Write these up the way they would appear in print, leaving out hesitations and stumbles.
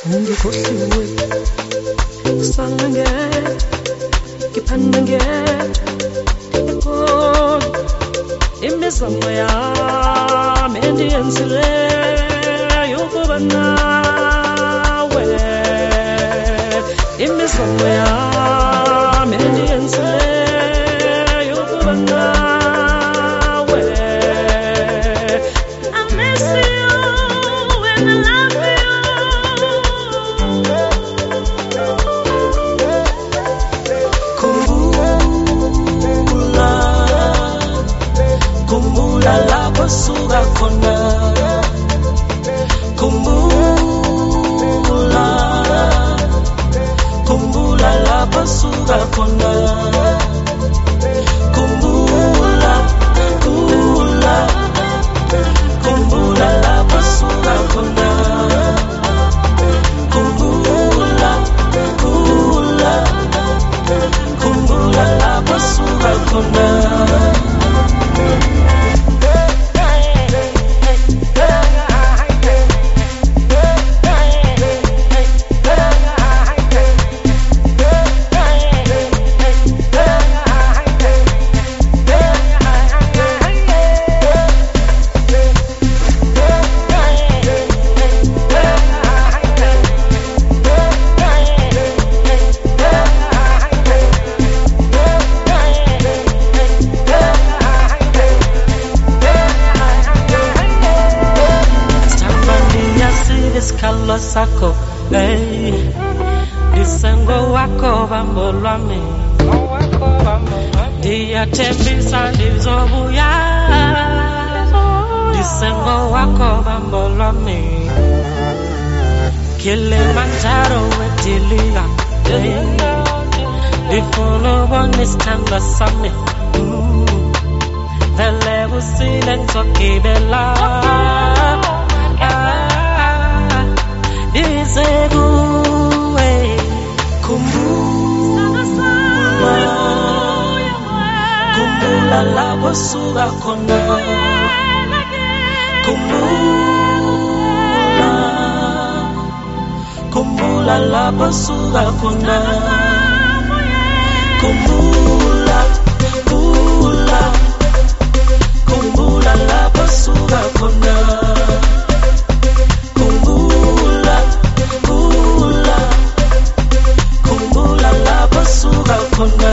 ungikhohliwe usange ngiphange ekoli imizamo yami endiyenzile yokuba nawe imizamo yami endiyenzile yokuba nawe I miss you and I love Kumbula lapho suka khona Kumbula lapho suka khona Kumbula lapho suka khona Kumbula lapho suka khona Isikalo sakho hey disengo wako bambo lwami diyathembisa ndizobuya disengo wako bambo lwami Kilimanjaro wetiliga ndifuna ubona isithando sami vele busile ngizogibela Kumbula lapho suka khona Kumbula lapho suka khona Kumbula lapho suka khona Kumbula lapho suka khona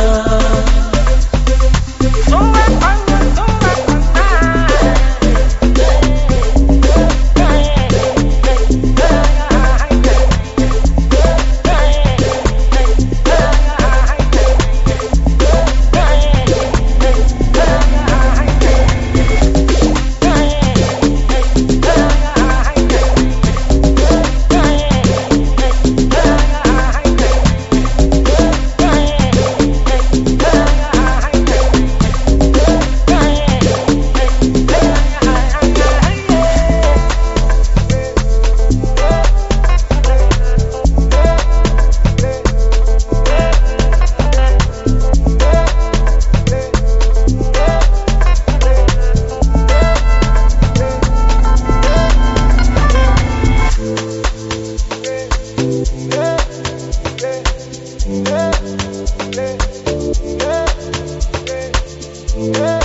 Yeah.